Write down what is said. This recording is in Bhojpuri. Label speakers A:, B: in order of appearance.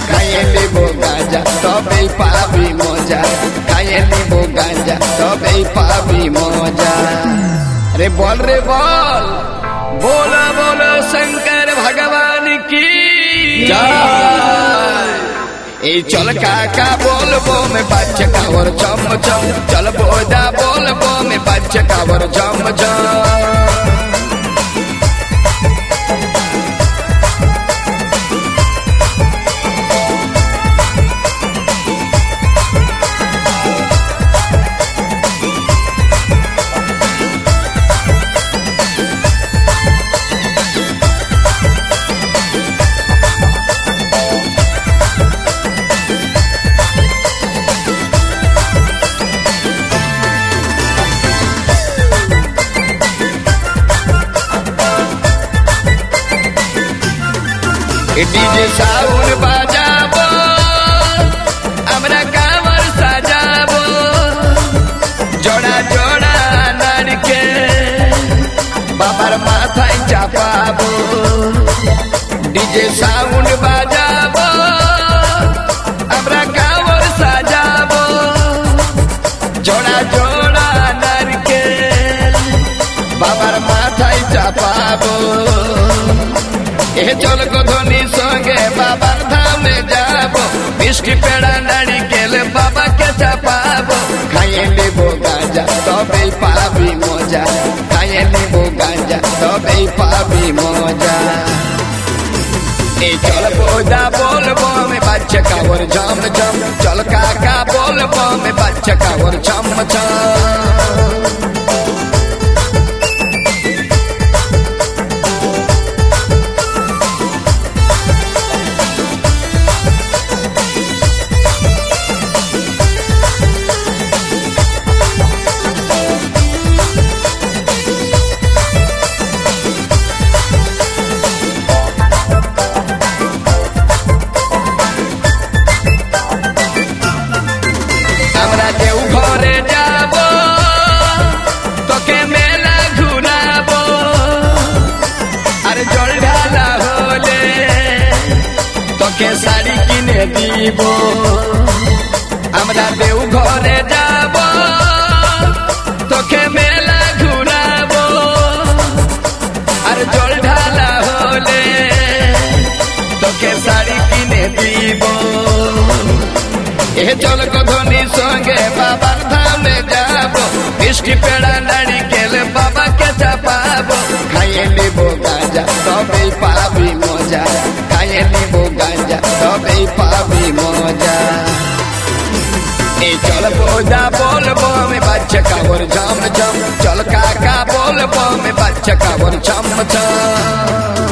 A: খাইয়ে নিব গাঁজা তবেই পাবি মজা, খাইয়ে নিব গাঁজা তবেই পাবি মজা। রে বল রে বল, बोला बोलो शंकर भगवान की जय। चल काका बोलबो में बच्चे कावर चम चम, चल बोदा बोलबो में बच्चे कावर चम चम। डीजे साउंड बजाबो, हमरा कांवर सजाबो, जोड़ा जोड़ा नारके बाबार माथाय चापाबो। डीजे साउंड बजाबो, हमरा कांवर सजाबो, जोड़ा जोड़ा नारके बाबार माथाय चापाबो। चल गोधनी संगे बाबार धाम जाबो, मिष्टी पेड़ा नारिकेल बाबा के चापाबो। खाइए लेबो गांजा तबे पाबी मजा, खाइए लेबो गांजा तबे पाबी मजा। चल बोदा बोलबो में बच्चे कावर झम झम, चल काका बोलबो में बच्चे कावर झम झम। के साड़ी किने दीबो, हमरा देव घरे जाबो, तोके मेला घुराबो। अरे जल ढाला होले तोके साड़ी किने दीबो। चल गोधनी संगे बाबार धाम जाबो, मिष्टी पेड़ा नारिकेल बाबा के चापाबो। खाइए लेबो गांजा तबे पाबी मजा, खाइए लेबो गांजा तबे पाबी मजा। चल बोदा बोलबो में बच्चे कावर झम झम, चल काका बोलबो में बच्चे कावर झम झम।